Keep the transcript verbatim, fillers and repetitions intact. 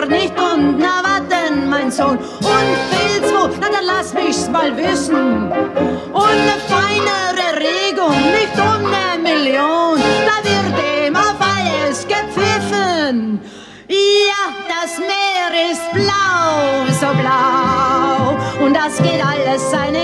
nicht und na wat denn, mein Sohn? Und will's wo, na dann lass mich's mal wissen. Und ne feinere Regung, nicht um ne Million, da wird ihm auf alles gepfiffen. Ja, das Meer ist blau, so blau, und das geht alles seine